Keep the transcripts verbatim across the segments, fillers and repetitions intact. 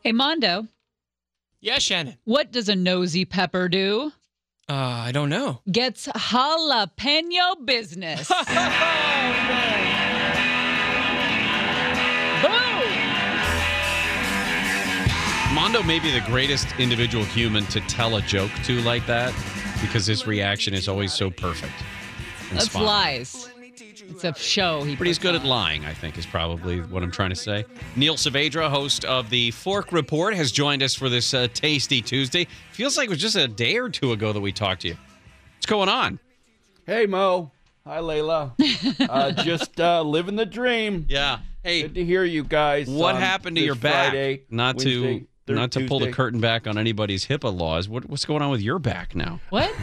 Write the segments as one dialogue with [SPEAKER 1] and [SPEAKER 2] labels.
[SPEAKER 1] Hey, Mondo.
[SPEAKER 2] Yeah, Shannon.
[SPEAKER 1] What does a nosy pepper do?
[SPEAKER 2] Uh, I don't know.
[SPEAKER 1] Gets jalapeno business.
[SPEAKER 3] Mondo may be the greatest individual human to tell a joke to like that because his reaction is always so perfect.
[SPEAKER 1] That's lies. It's a show. He
[SPEAKER 3] but he's good at lying, I think, is probably what I'm trying to say. Neil Saavedra, host of the Fork Report, has joined us for this uh, Tasty Tuesday. Feels like it was just a day or two ago that we talked to you. What's going on?
[SPEAKER 4] Hey, Mo. Hi, Layla. uh, just uh, living the dream.
[SPEAKER 3] Yeah. Hey,
[SPEAKER 4] good to hear you guys.
[SPEAKER 3] What happened to your back?
[SPEAKER 4] Friday,
[SPEAKER 3] not
[SPEAKER 4] Wednesday,
[SPEAKER 3] to
[SPEAKER 4] third,
[SPEAKER 3] not to
[SPEAKER 4] Tuesday.
[SPEAKER 3] pull the curtain back on anybody's HIPAA laws. What, what's going on with your back now?
[SPEAKER 1] What?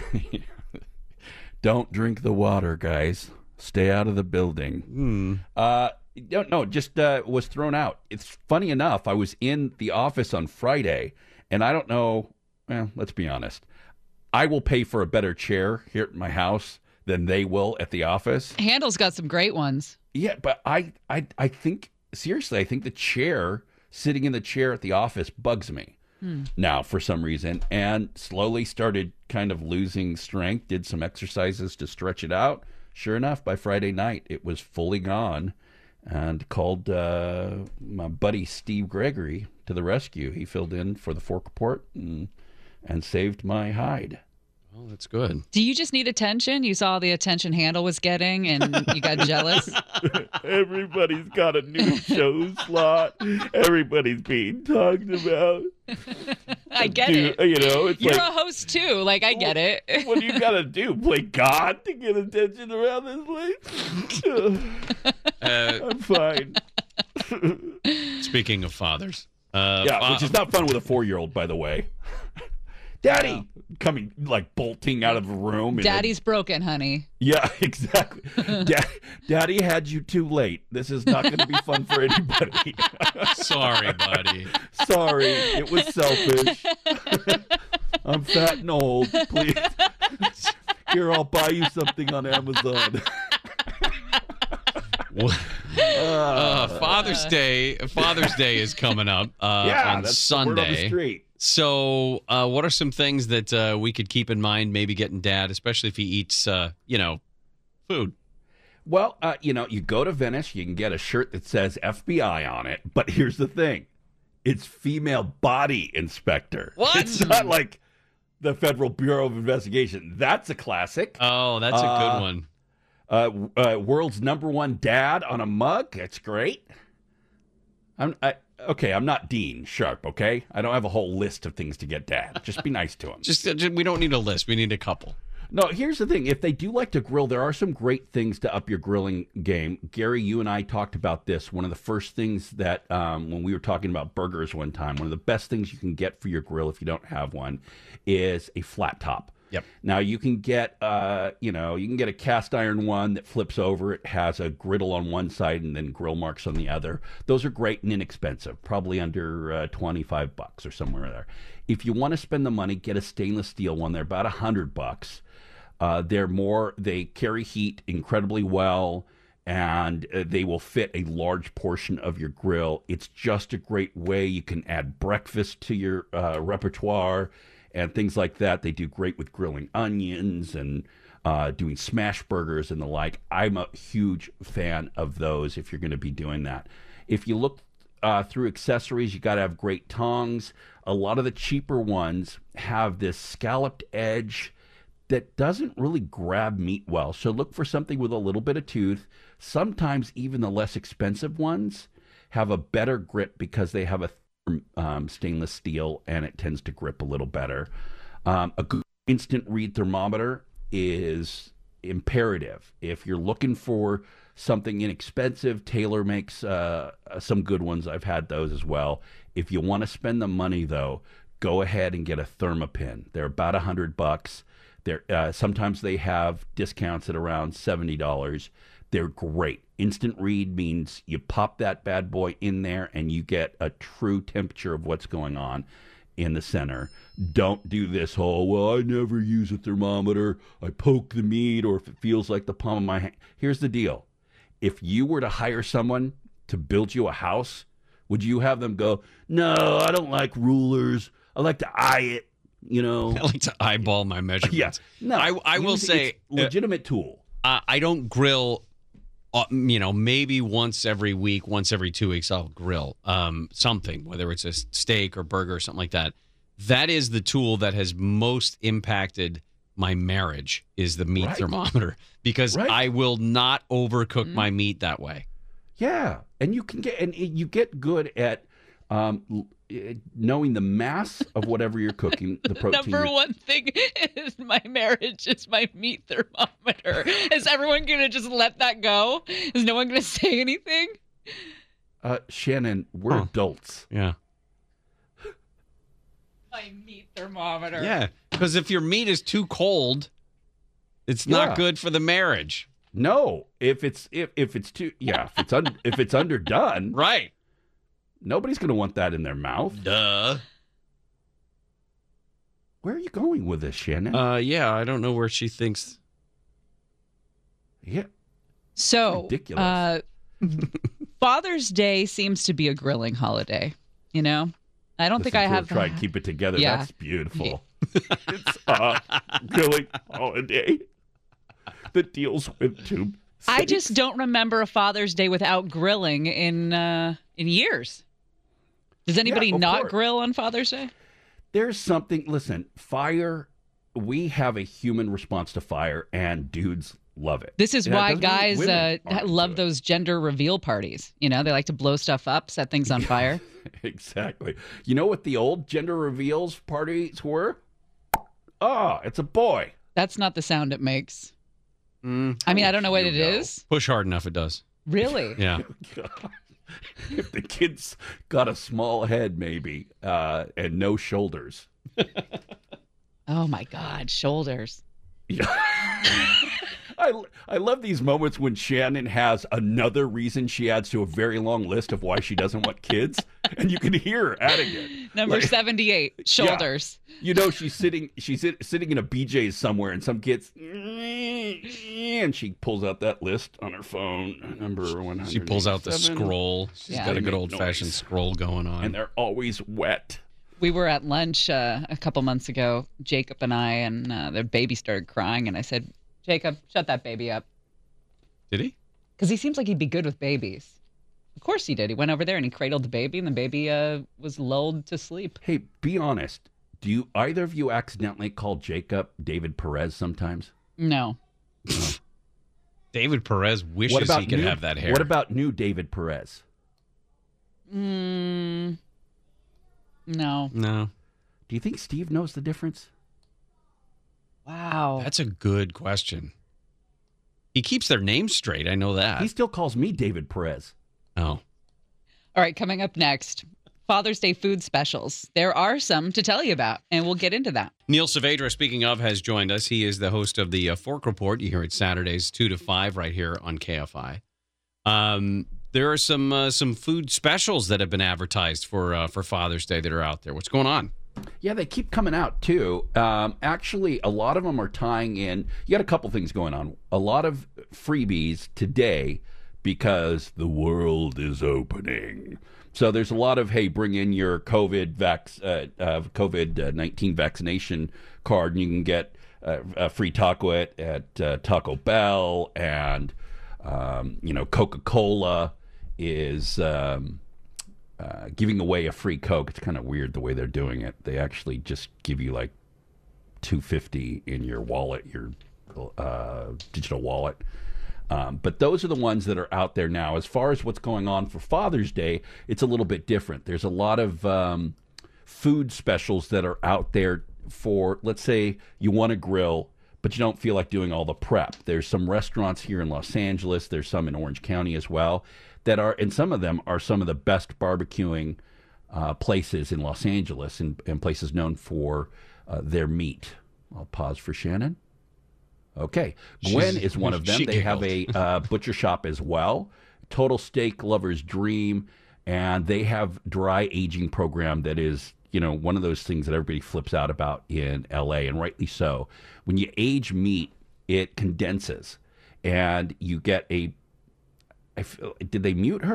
[SPEAKER 4] Don't drink the water, guys. Stay out of the building.
[SPEAKER 3] Hmm.
[SPEAKER 4] Uh, no, no, just uh, was thrown out. It's funny enough. I was in the office on Friday, and I don't know. Well, let's be honest. I will pay for a better chair here at my house than they will at the office.
[SPEAKER 1] Handel's got some great ones.
[SPEAKER 4] Yeah, but I, I, I think seriously, I think the chair, sitting in the chair at the office, bugs me hmm. now for some reason, and slowly started kind of losing strength. Did some exercises to stretch it out. Sure enough, by Friday night, it was fully gone, and called uh, my buddy Steve Gregory to the rescue. He filled in for the Fork Report and, and saved my hide.
[SPEAKER 3] Well, that's good.
[SPEAKER 1] Do you just need attention? You saw the attention Handel was getting, and you got jealous?
[SPEAKER 4] Everybody's got a new show slot. Everybody's being talked about.
[SPEAKER 1] I get
[SPEAKER 4] do,
[SPEAKER 1] it.
[SPEAKER 4] You know, it's
[SPEAKER 1] You're
[SPEAKER 4] like,
[SPEAKER 1] a host too. Like I get it.
[SPEAKER 4] What do you got to do? Play God to get attention around this place? uh, I'm fine.
[SPEAKER 3] Speaking of fathers, uh,
[SPEAKER 4] yeah,
[SPEAKER 3] uh,
[SPEAKER 4] which is not fun with a four-year-old, by the way. Daddy, wow. Coming like bolting out of the room.
[SPEAKER 1] Daddy's
[SPEAKER 4] a...
[SPEAKER 1] broken, honey.
[SPEAKER 4] Yeah, exactly. da- Daddy had you too late. This is not going to be fun for anybody.
[SPEAKER 3] Sorry, buddy.
[SPEAKER 4] Sorry, it was selfish. I'm fat and old. Please, here I'll buy you something on Amazon.
[SPEAKER 3] uh, Father's Day. Father's Day is coming up uh,
[SPEAKER 4] yeah,
[SPEAKER 3] on
[SPEAKER 4] that's
[SPEAKER 3] Sunday.
[SPEAKER 4] The word on the street.
[SPEAKER 3] So, uh, what are some things that uh, we could keep in mind? Maybe getting Dad, especially if he eats, uh, you know, food.
[SPEAKER 4] Well, uh, you know, you go to Venice, you can get a shirt that says F B I on it. But here's the thing: it's female body inspector.
[SPEAKER 3] What?
[SPEAKER 4] It's not like the Federal Bureau of Investigation. That's a classic.
[SPEAKER 3] Oh, that's a
[SPEAKER 4] uh,
[SPEAKER 3] good one.
[SPEAKER 4] Uh, uh, world's number one dad on a mug. That's great. I'm I, okay. I'm not Dean Sharp. Okay, I don't have a whole list of things to get Dad. Just be nice to him.
[SPEAKER 3] Just, just we don't need a list. We need a couple.
[SPEAKER 4] No, here's the thing. If they do like to grill, there are some great things to up your grilling game. Gary, you and I talked about this. One of the first things that um, when we were talking about burgers one time, one of the best things you can get for your grill if you don't have one is a flat top.
[SPEAKER 3] Yep.
[SPEAKER 4] Now you can get, uh, you know, you can get a cast iron one that flips over. It has a griddle on one side and then grill marks on the other. Those are great and inexpensive, probably under uh, twenty-five bucks or somewhere there. If you want to spend the money, get a stainless steel one. They're about a hundred bucks. Uh, they're more. They carry heat incredibly well, and uh, they will fit a large portion of your grill. It's just a great way. You can add breakfast to your uh, repertoire and things like that. They do great with grilling onions and uh, doing smash burgers and the like. I'm a huge fan of those if you're going to be doing that. If you look uh, through accessories, you got to have great tongs. A lot of the cheaper ones have this scalloped edge that doesn't really grab meat well. So look for something with a little bit of tooth. Sometimes even the less expensive ones have a better grip because they have a Um, stainless steel, and it tends to grip a little better. Um, a good instant read thermometer is imperative. If you're looking for something inexpensive, Taylor makes uh, some good ones. I've had those as well. If you want to spend the money, though, go ahead and get a Thermopin. They're about a hundred bucks. They're uh, sometimes they have discounts at around seventy dollars. They're great. Instant read means you pop that bad boy in there and you get a true temperature of what's going on in the center. Don't do this whole, well, I never use a thermometer. I poke the meat, or if it feels like the palm of my hand. Here's the deal. If you were to hire someone to build you a house Would you have them go, no, I don't like rulers. I like to eye it, you know?
[SPEAKER 3] I like to eyeball my measurements.
[SPEAKER 4] Yeah. No,
[SPEAKER 3] I, I will
[SPEAKER 4] use-
[SPEAKER 3] say,
[SPEAKER 4] it's a legitimate tool.
[SPEAKER 3] uh, I don't grill, uh, you know, maybe once every week, once every two weeks, I'll grill um, something, whether it's a steak or burger or something like that. That is the tool that has most impacted my marriage, is the meat
[SPEAKER 4] Right.
[SPEAKER 3] thermometer, because
[SPEAKER 4] Right.
[SPEAKER 3] I will not overcook my meat that way.
[SPEAKER 4] Yeah, and you can get and you get good at um, l- eh, knowing the mass of whatever you're cooking, the protein.
[SPEAKER 1] Number
[SPEAKER 4] you're-
[SPEAKER 1] one thing is my marriage is my meat thermometer. Is everyone going to just let that go? Is no one going to say anything?
[SPEAKER 4] Uh, Shannon, we're
[SPEAKER 3] Huh.
[SPEAKER 4] adults.
[SPEAKER 3] Yeah.
[SPEAKER 1] My meat thermometer.
[SPEAKER 3] Yeah, because if your meat is too cold, it's not
[SPEAKER 4] Yeah.
[SPEAKER 3] good for the marriage.
[SPEAKER 4] No, if it's if, if it's too yeah if it's un, if it's underdone,
[SPEAKER 3] Right.
[SPEAKER 4] nobody's going to want that in their mouth.
[SPEAKER 3] Duh.
[SPEAKER 4] Where are you going with this, Shannon?
[SPEAKER 3] Uh, yeah, I don't know where she thinks.
[SPEAKER 4] yeah,
[SPEAKER 1] So,
[SPEAKER 4] ridiculous.
[SPEAKER 1] uh, Father's Day seems to be a grilling holiday. You know, I don't think
[SPEAKER 4] Listen
[SPEAKER 1] I
[SPEAKER 4] to her
[SPEAKER 1] have.
[SPEAKER 4] try and keep it together.
[SPEAKER 1] Yeah.
[SPEAKER 4] That's beautiful. It's a grilling holiday that deals with tube.
[SPEAKER 1] I just don't remember a Father's Day without grilling in uh, in years. Does anybody
[SPEAKER 4] of
[SPEAKER 1] not
[SPEAKER 4] course.
[SPEAKER 1] grill on Father's Day?
[SPEAKER 4] There's something. Listen, fire. We have a human response to fire, and dudes love it.
[SPEAKER 1] This is
[SPEAKER 4] Yeah, it
[SPEAKER 1] why
[SPEAKER 4] doesn't mean
[SPEAKER 1] guys
[SPEAKER 4] women
[SPEAKER 1] uh,
[SPEAKER 4] aren't
[SPEAKER 1] love
[SPEAKER 4] into it.
[SPEAKER 1] those gender reveal parties. You know, they like to blow stuff up, set things on fire.
[SPEAKER 4] Exactly. You know what the old gender reveals parties were? Oh, it's a boy.
[SPEAKER 1] That's not the sound it makes.
[SPEAKER 3] Mm,
[SPEAKER 1] I mean, I don't know what
[SPEAKER 4] You
[SPEAKER 1] it
[SPEAKER 4] know.
[SPEAKER 1] is.
[SPEAKER 3] push hard enough, it does.
[SPEAKER 1] Really?
[SPEAKER 3] Yeah.
[SPEAKER 4] God. If the kid's got a small head, maybe, uh, and no shoulders.
[SPEAKER 1] Oh my God, shoulders.
[SPEAKER 4] Yeah. I, I love these moments when Shannon has another reason she adds to a very long list of why she doesn't want kids, and you can hear her adding it.
[SPEAKER 1] Number
[SPEAKER 4] Like,
[SPEAKER 1] seventy-eight, shoulders.
[SPEAKER 4] you know, she's sitting she's sit, sitting in a B J's somewhere, and some kids, and she pulls out that list on her phone. Number one hundred.
[SPEAKER 3] She pulls out the scroll. She's
[SPEAKER 1] Yeah.
[SPEAKER 3] got a
[SPEAKER 4] They
[SPEAKER 3] good
[SPEAKER 4] make
[SPEAKER 3] old fashioned
[SPEAKER 4] noise.
[SPEAKER 3] scroll going on.
[SPEAKER 4] and they're always wet.
[SPEAKER 1] We were at lunch uh, a couple months ago, Jacob and I, and uh, their baby started crying. And I said, Jacob, shut that baby up.
[SPEAKER 3] Did he?
[SPEAKER 1] Because he seems like he'd be good with babies. Of course he did. He went over there and he cradled the baby, and the baby uh, was lulled to sleep.
[SPEAKER 4] Hey, be honest. Do you either of you accidentally call Jacob David Perez sometimes?
[SPEAKER 1] No.
[SPEAKER 3] David Perez wishes he could
[SPEAKER 4] new,
[SPEAKER 3] have that hair.
[SPEAKER 4] What about new David Perez?
[SPEAKER 1] Mm, no.
[SPEAKER 3] No.
[SPEAKER 4] Do you think Steve knows the difference?
[SPEAKER 1] Wow.
[SPEAKER 3] That's a good question. He keeps their names straight. I know that.
[SPEAKER 4] He still calls me David Perez.
[SPEAKER 3] Oh.
[SPEAKER 1] All right, coming up next, Father's Day food specials. There are some to tell you about, and we'll get into that.
[SPEAKER 3] Neil Saavedra, speaking of, has joined us. He is the host of the uh, Fork Report. You hear it Saturdays, two to five, right here on K F I. Um, there are some uh, some food specials that have been advertised for uh, for Father's Day that are out there. What's going on?
[SPEAKER 4] Yeah, they keep coming out too. Um, actually, a lot of them are tying in. You got a couple things going on. A lot of freebies today because the world is opening. So there's a lot of, hey, bring in your COVID vax, uh, uh, COVID nineteen vaccination card, and you can get uh, a free taco at, at uh, Taco Bell, and um, you know, Coca-Cola is um, uh, giving away a free Coke. It's kind of weird the way they're doing it. They actually just give you like two fifty in your wallet, your uh, digital wallet. Um, but those are the ones that are out there now. As far as what's going on for Father's Day, it's a little bit different. There's a lot of um, food specials that are out there for, let's say you want to grill, but you don't feel like doing all the prep. There's some restaurants here in Los Angeles. There's some in Orange County as well that are, and some of them are some of the best barbecuing uh, places in Los Angeles, and, and places known for uh, their meat. I'll pause for Shannon. Okay. Gwen
[SPEAKER 3] She's-
[SPEAKER 4] is one of them.
[SPEAKER 3] she
[SPEAKER 4] They have a
[SPEAKER 3] giggled.
[SPEAKER 4] uh, butcher shop as well. Total Steak Lover's Dream. And they have dry aging program that is, you know, one of those things that everybody flips out about in L A, and rightly so. When you age meat, it condenses, and you get a. I feel, did they mute her?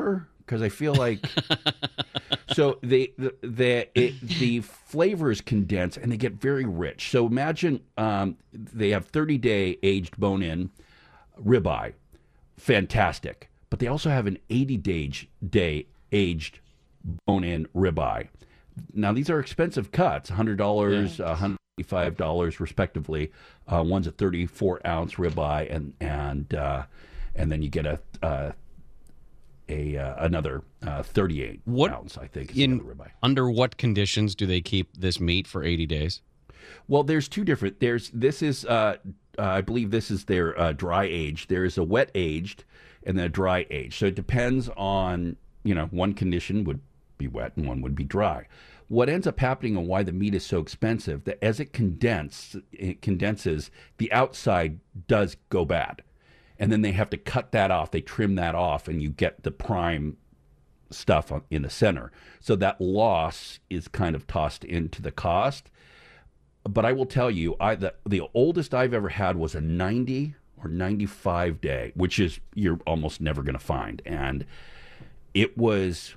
[SPEAKER 4] because I feel like so they the the, it, the flavors condense and they get very rich. So imagine um, they have thirty day aged bone in ribeye, fantastic. But they also have an eighty day day aged bone in ribeye. Now these are expensive cuts, one hundred dollars, yeah. one hundred eighty-five dollars respectively. Uh, one's a thirty-four ounce ribeye, and and uh, and then you get a uh, a uh, another uh, thirty-eight
[SPEAKER 3] what,
[SPEAKER 4] ounce, I think, is
[SPEAKER 3] in,
[SPEAKER 4] another ribeye.
[SPEAKER 3] Under what conditions do they keep this meat for eighty days?
[SPEAKER 4] Well, there's two different. There's this is uh, uh, I believe this is their uh, dry aged. There is a wet aged and then a dry aged. So it depends on, you know, one condition would be wet and one would be dry. What ends up happening and why the meat is so expensive, that as it condenses, it condenses, the outside does go bad. And then they have to cut that off. They trim that off and you get the prime stuff on, in the center. So that loss is kind of tossed into the cost. But I will tell you, I the, the oldest I've ever had was a ninety or ninety-five day, which is you're almost never going to find. And it was,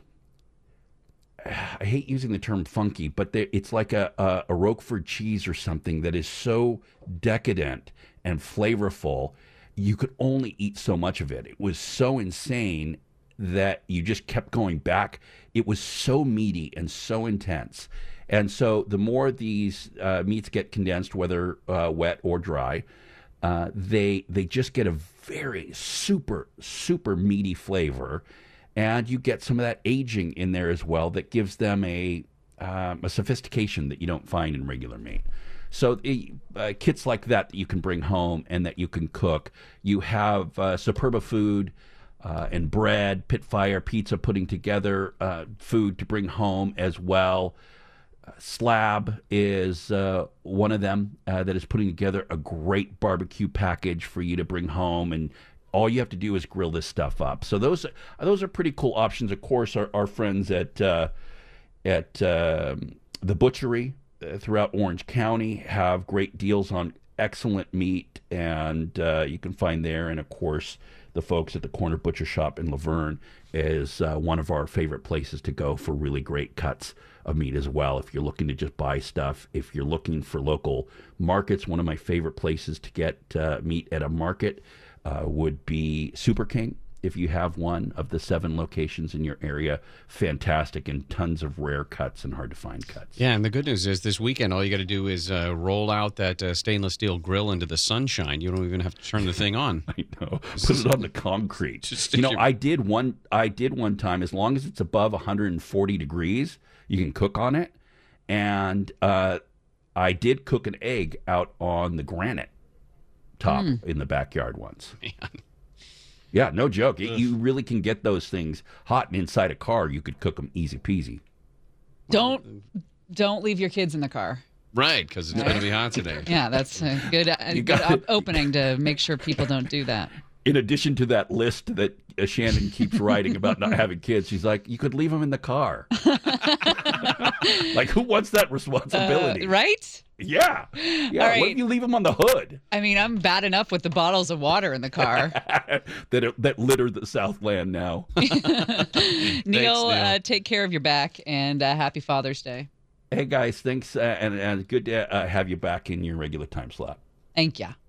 [SPEAKER 4] I hate using the term funky, but there, it's like a, a, a Roquefort cheese or something that is so decadent and flavorful, you could only eat so much of it. It was so insane that you just kept going back. It was so meaty and so intense. And so the more these uh, meats get condensed, whether uh, wet or dry, uh, they they just get a very super, super meaty flavor. And you get some of that aging in there as well that gives them a, um, a sophistication that you don't find in regular meat. So uh, kits like that that you can bring home and that you can cook. You have uh, Superba Food uh, and bread, Pitfire Pizza putting together uh, food to bring home as well. Slab is uh, one of them uh, that is putting together a great barbecue package for you to bring home, and all you have to do is grill this stuff up. So those those are pretty cool options. Of course, our, our friends at uh, at um, the butchery uh, throughout Orange County have great deals on excellent meat, and uh, you can find there. And of course, the folks at the Corner Butcher Shop in Laverne is uh, one of our favorite places to go for really great cuts of meat as well. If you're looking to just buy stuff, if you're looking for local markets, one of my favorite places to get uh, meat at a market uh, would be Super King. If you have one of the seven locations in your area, fantastic, and tons of rare cuts and hard to find cuts.
[SPEAKER 3] Yeah, and the good news is this weekend, all you got to do is uh, roll out that uh, stainless steel grill into the sunshine. You don't even have to turn the thing on.
[SPEAKER 4] I know. Put it on the concrete.
[SPEAKER 3] Just
[SPEAKER 4] you know,
[SPEAKER 3] your...
[SPEAKER 4] I did one. I did one time. As long as it's above one hundred forty degrees, you can cook on it. And uh, I did cook an egg out on the granite top mm. in the backyard once.
[SPEAKER 3] Man.
[SPEAKER 4] Yeah, no joke. It, you really can get those things hot, and inside a car, you could cook them easy peasy.
[SPEAKER 1] Don't don't leave your kids in the car.
[SPEAKER 3] Right, because it's
[SPEAKER 1] Right.
[SPEAKER 3] going to be hot today.
[SPEAKER 1] Yeah, that's a good, a
[SPEAKER 4] You
[SPEAKER 1] good
[SPEAKER 4] got
[SPEAKER 1] op-
[SPEAKER 4] it.
[SPEAKER 1] opening to make sure people don't do that.
[SPEAKER 4] In addition to that list that uh, Shannon keeps writing about not having kids, she's like, you could leave them in the car. Like, who wants that responsibility?
[SPEAKER 1] Uh, right?
[SPEAKER 4] Yeah. Yeah.
[SPEAKER 1] All
[SPEAKER 4] What
[SPEAKER 1] right.
[SPEAKER 4] if you leave them on the hood
[SPEAKER 1] I mean, I'm bad enough with the bottles of water in the car.
[SPEAKER 4] that that litter the Southland now?
[SPEAKER 1] Neil,
[SPEAKER 3] Neil.
[SPEAKER 1] Uh, take care of your back, and uh, happy Father's Day.
[SPEAKER 4] Hey, guys, thanks. Uh, and, and good to uh, have you back in your regular time slot.
[SPEAKER 1] Thank ya.